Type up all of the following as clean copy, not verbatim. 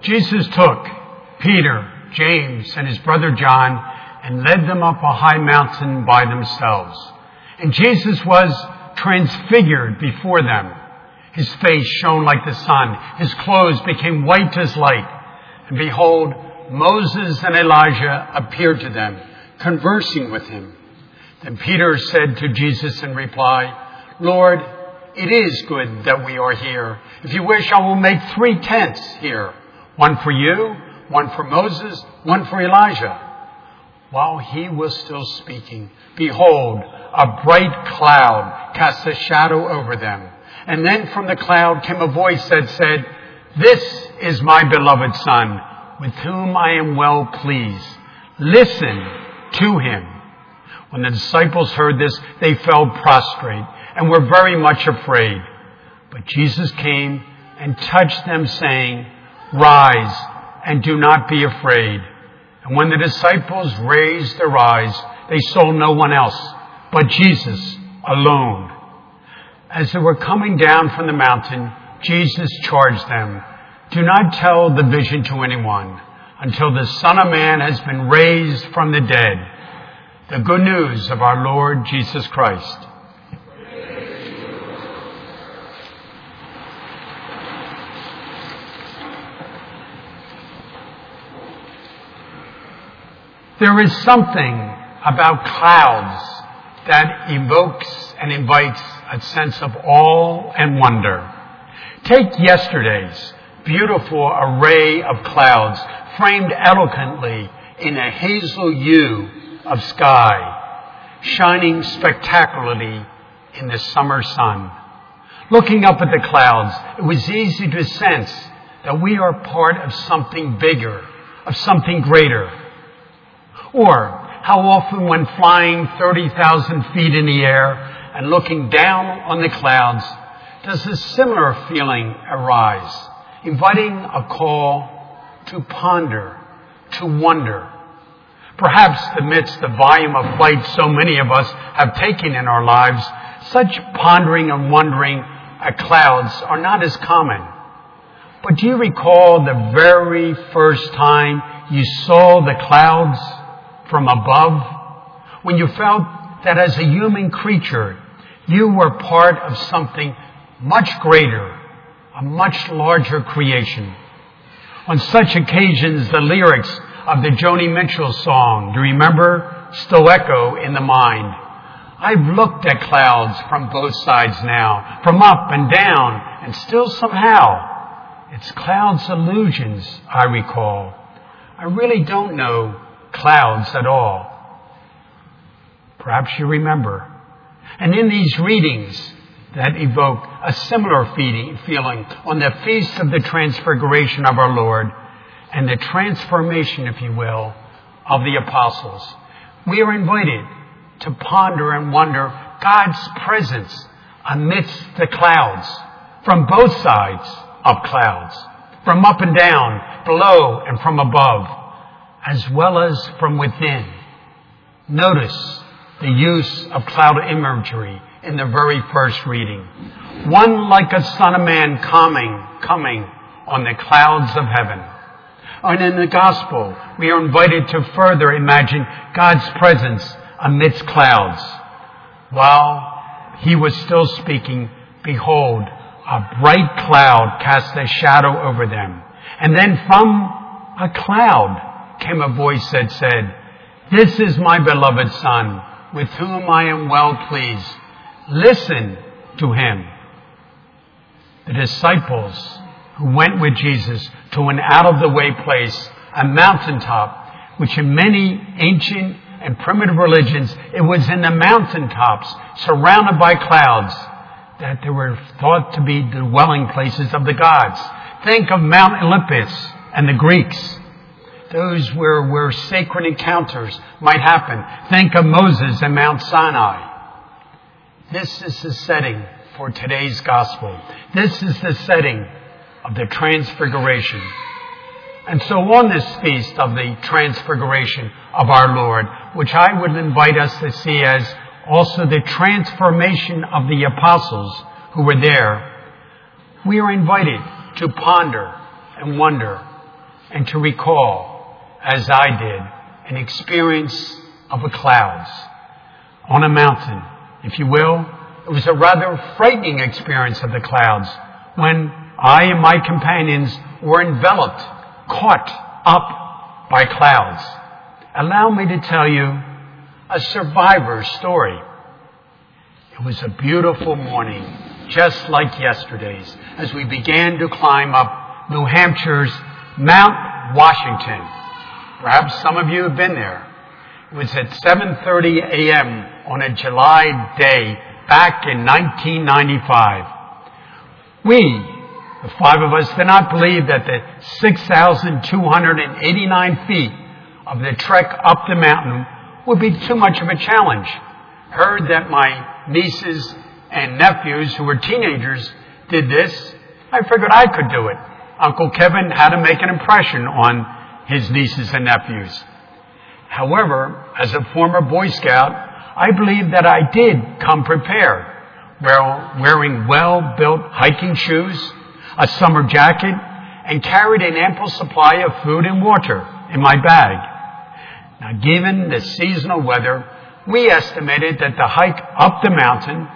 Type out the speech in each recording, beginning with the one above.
Jesus took Peter, James, and his brother John and led them up a high mountain by themselves. And Jesus was transfigured before them. His face shone like the sun. His clothes became white as light. And behold, Moses and Elijah appeared to them, conversing with him. Then Peter said to Jesus in reply, Lord, it is good that we are here. If you wish, I will make 3 tents here. One for you, one for Moses, one for Elijah. While he was still speaking, behold, a bright cloud cast a shadow over them. And then from the cloud came a voice that said, This is my beloved Son, with whom I am well pleased. Listen to him. When the disciples heard this, they fell prostrate and were very much afraid. But Jesus came and touched them, saying, Rise and do not be afraid. And when the disciples raised their eyes, they saw no one else but Jesus alone. As they were coming down from the mountain, Jesus charged them, Do not tell the vision to anyone until the Son of Man has been raised from the dead. The good news of our Lord Jesus Christ. There is something about clouds that evokes and invites a sense of awe and wonder. Take yesterday's beautiful array of clouds framed elegantly in a hazel hue of sky, shining spectacularly in the summer sun. Looking up at the clouds, it was easy to sense that we are part of something bigger, of something greater. Or how often when flying 30,000 feet in the air and looking down on the clouds, does a similar feeling arise, inviting a call to ponder, to wonder. Perhaps amidst the volume of flight so many of us have taken in our lives, such pondering and wondering at clouds are not as common. But do you recall the very first time you saw the clouds from above, when you felt that as a human creature, you were part of something much greater, a much larger creation? On such occasions, the lyrics of the Joni Mitchell song, do you remember, still echo in the mind. I've looked at clouds from both sides now, from up and down, and still somehow, it's clouds' illusions I recall. I really don't know clouds at all. Perhaps you remember. And in these readings that evoke a similar feeling on the feast of the transfiguration of our Lord and the transformation, if you will, of the apostles, we are invited to ponder and wonder God's presence amidst the clouds, from both sides of clouds, from up and down, below and from above, as well as from within. Notice the use of cloud imagery in the very first reading. One like a Son of Man coming on the clouds of heaven. And in the gospel, we are invited to further imagine God's presence amidst clouds. While he was still speaking, behold, a bright cloud cast a shadow over them. And then from a cloud came a voice that said, This is my beloved Son, with whom I am well pleased. Listen to him. The disciples who went with Jesus to an out-of-the-way place, a mountaintop, which in many ancient and primitive religions, it was in the mountaintops, surrounded by clouds, that they were thought to be the dwelling places of the gods. Think of Mount Olympus and the Greeks. Those where sacred encounters might happen. Think of Moses and Mount Sinai. This is the setting for today's gospel. This is the setting of the Transfiguration. And so on this feast of the Transfiguration of our Lord, which I would invite us to see as also the transformation of the apostles who were there, we are invited to ponder and wonder and to recall, as I did, an experience of the clouds on a mountain, if you will. It was a rather frightening experience of the clouds when I and my companions were enveloped, caught up by clouds. Allow me to tell you a survivor's story. It was a beautiful morning, just like yesterday's, as we began to climb up New Hampshire's Mount Washington. Perhaps some of you have been there. It was at 7:30 a.m. on a July day back in 1995. We, the five of us, did not believe that the 6,289 feet of the trek up the mountain would be too much of a challenge. Heard that my nieces and nephews, who were teenagers, did this. I figured I could do it. Uncle Kevin had to make an impression on his nieces and nephews. However, as a former Boy Scout, I believe that I did come prepared, wearing well-built hiking shoes, a summer jacket, and carried an ample supply of food and water in my bag. Now, given the seasonal weather, we estimated that the hike up the mountain,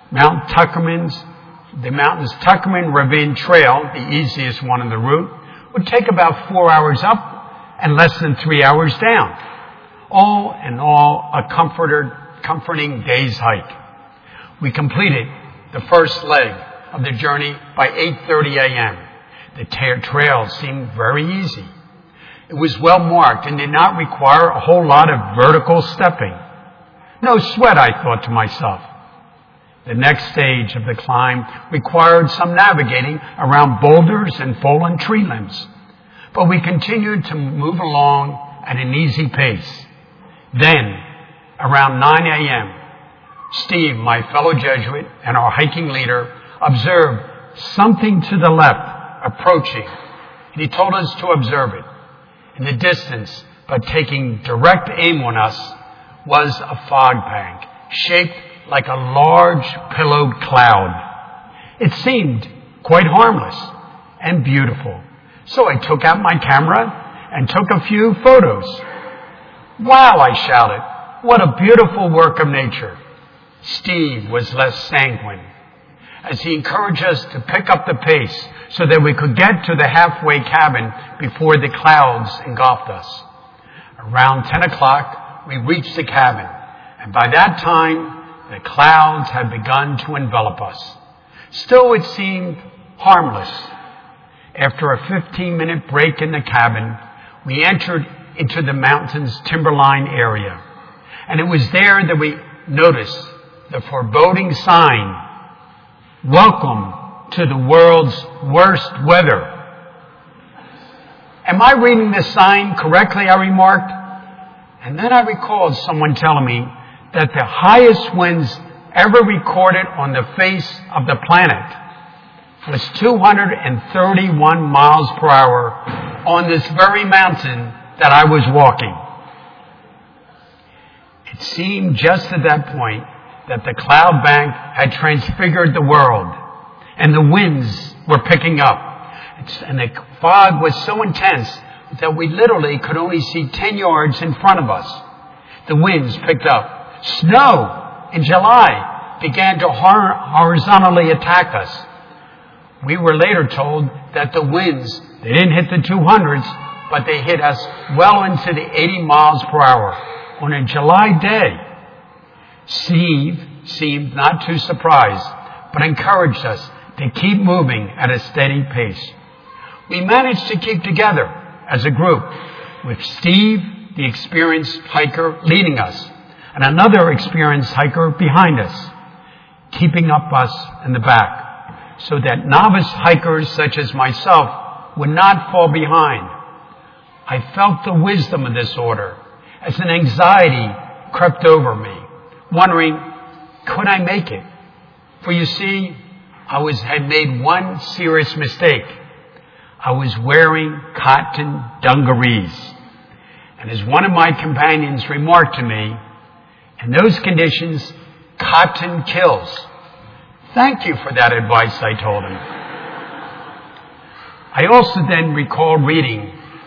the mountain's Tuckerman Ravine Trail, the easiest one on the route, would take about 4 hours up and less than 3 hours down. All in all, a comforting day's hike. We completed the first leg of the journey by 8:30 a.m. The trail seemed very easy. It was well marked and did not require a whole lot of vertical stepping. No sweat, I thought to myself. The next stage of the climb required some navigating around boulders and fallen tree limbs, but we continued to move along at an easy pace. Then, around 9 a.m., Steve, my fellow Jesuit and our hiking leader, observed something to the left approaching, and he told us to observe it. In the distance, but taking direct aim on us, was a fog bank shaped like a large pillowed cloud. It seemed quite harmless and beautiful. So I took out my camera and took a few photos. "Wow," I shouted. "What a beautiful work of nature." Steve was less sanguine, as he encouraged us to pick up the pace so that we could get to the halfway cabin before the clouds engulfed us. Around 10 o'clock, we reached the cabin, and by that time, the clouds had begun to envelop us. Still, it seemed harmless. After a 15-minute break in the cabin, we entered into the mountain's timberline area, and it was there that we noticed the foreboding sign, "Welcome to the world's worst weather." "Am I reading this sign correctly?" I remarked. And then I recalled someone telling me that the highest winds ever recorded on the face of the planet was 231 miles per hour on this very mountain that I was walking. It seemed just at that point that the cloud bank had transfigured the world, and the winds were picking up. And the fog was so intense that we literally could only see 10 yards in front of us. The winds picked up. Snow in July began to horizontally attack us. We were later told that the winds, they didn't hit the 200s, but they hit us well into the 80 miles per hour on a July day. Steve seemed not too surprised, but encouraged us to keep moving at a steady pace. We managed to keep together as a group, with Steve, the experienced hiker, leading us, and another experienced hiker behind us, keeping up us in the back, so that novice hikers such as myself would not fall behind. I felt the wisdom of this order as an anxiety crept over me, wondering, could I make it? For you see, I had made one serious mistake. I was wearing cotton dungarees. And as one of my companions remarked to me, in those conditions, cotton kills. Thank you for that advice, I told him. I also then recalled reading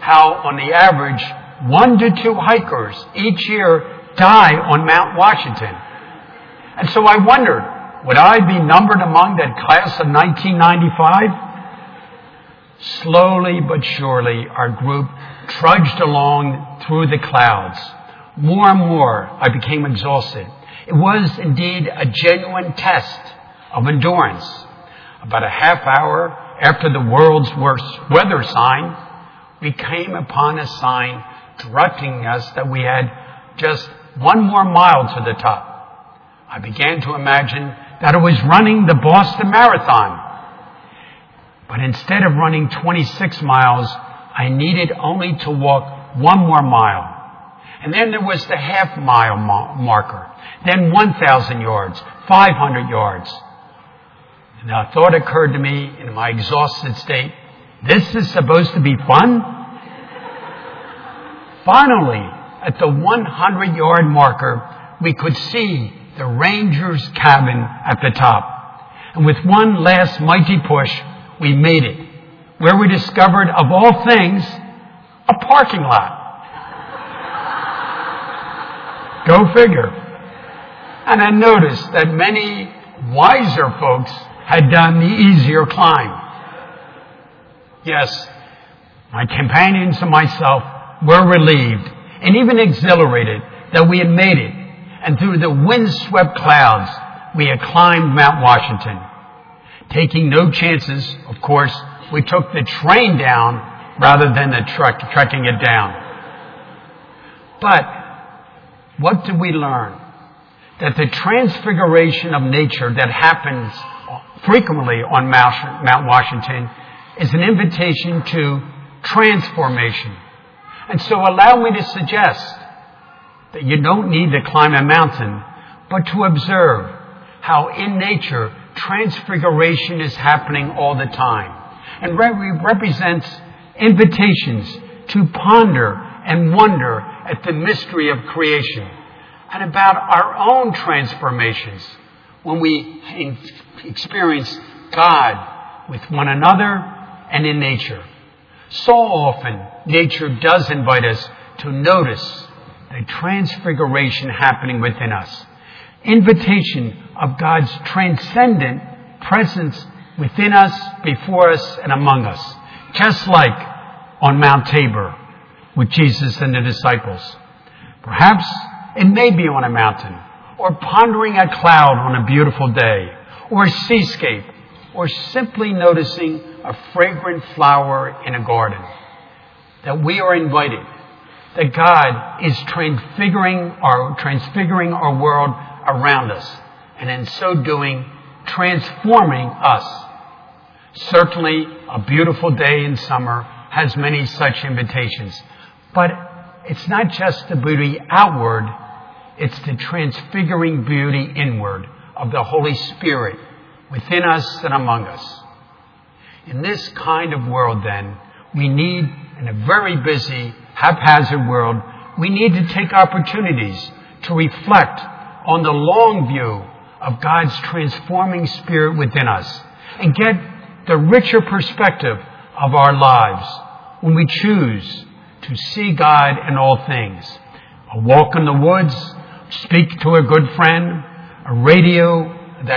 how on the average 1 to 2 hikers each year die on Mount Washington. And so I wondered, would I be numbered among that class of 1995? Slowly but surely, our group trudged along through the clouds. More and more, I became exhausted. It was indeed a genuine test of endurance. About a half hour after the world's worst weather sign, we came upon a sign directing us that we had just 1 more mile to the top. I began to imagine that I was running the Boston Marathon. But instead of running 26 miles, I needed only to walk 1 more mile. And then there was the half-mile marker. Then 1,000 yards, 500 yards. And a thought occurred to me in my exhausted state, this is supposed to be fun? Finally, at the 100-yard marker, we could see the ranger's cabin at the top. And with one last mighty push, we made it, where we discovered, of all things, a parking lot. Go figure. And I noticed that many wiser folks had done the easier climb. Yes, my companions and myself were relieved and even exhilarated that we had made it. And through the wind-swept clouds, we had climbed Mount Washington. Taking no chances, of course, we took the train down rather than the trekking it down. But what did we learn? That the transfiguration of nature that happens frequently on Mount Washington is an invitation to transformation. And so allow me to suggest that you don't need to climb a mountain, but to observe how in nature transfiguration is happening all the time. And represents invitations to ponder and wonder at the mystery of creation and about our own transformations when we experience God with one another and in nature. So often, nature does invite us to notice the transfiguration happening within us. Invitation of God's transcendent presence within us, before us, and among us. Just like on Mount Tabor with Jesus and the disciples. Perhaps it may be on a mountain, or pondering a cloud on a beautiful day, or a seascape, or simply noticing a fragrant flower in a garden. That we are invited, that God is transfiguring our world around us, and in so doing, transforming us. Certainly, a beautiful day in summer has many such invitations. But it's not just the beauty outward, it's the transfiguring beauty inward of the Holy Spirit within us and among us. In this kind of world, then, we need, in a very busy, haphazard world, we need to take opportunities to reflect on the long view of God's transforming Spirit within us and get the richer perspective of our lives when we choose to see God in all things. A walk in the woods, speak to a good friend, a radio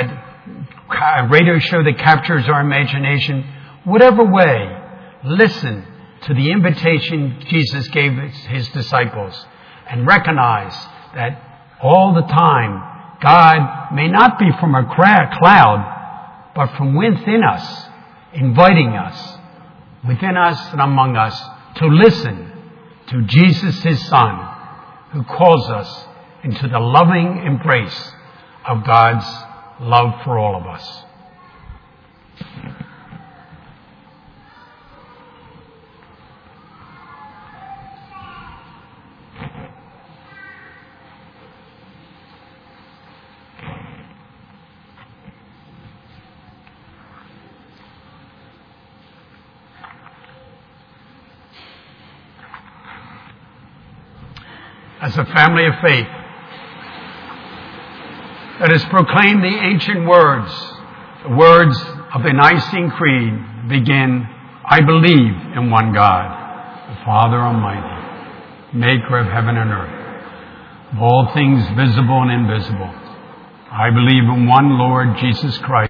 show that captures our imagination. Whatever way, listen to the invitation Jesus gave his disciples and recognize that all the time God may not be from a cloud, but from within us, inviting us, within us and among us, to listen to Jesus, his Son, who calls us into the loving embrace of God's love for all of us. As a family of faith that has proclaimed the ancient words, the words of the Nicene Creed begin, I believe in one God, the Father Almighty, maker of heaven and earth, of all things visible and invisible. I believe in one Lord Jesus Christ,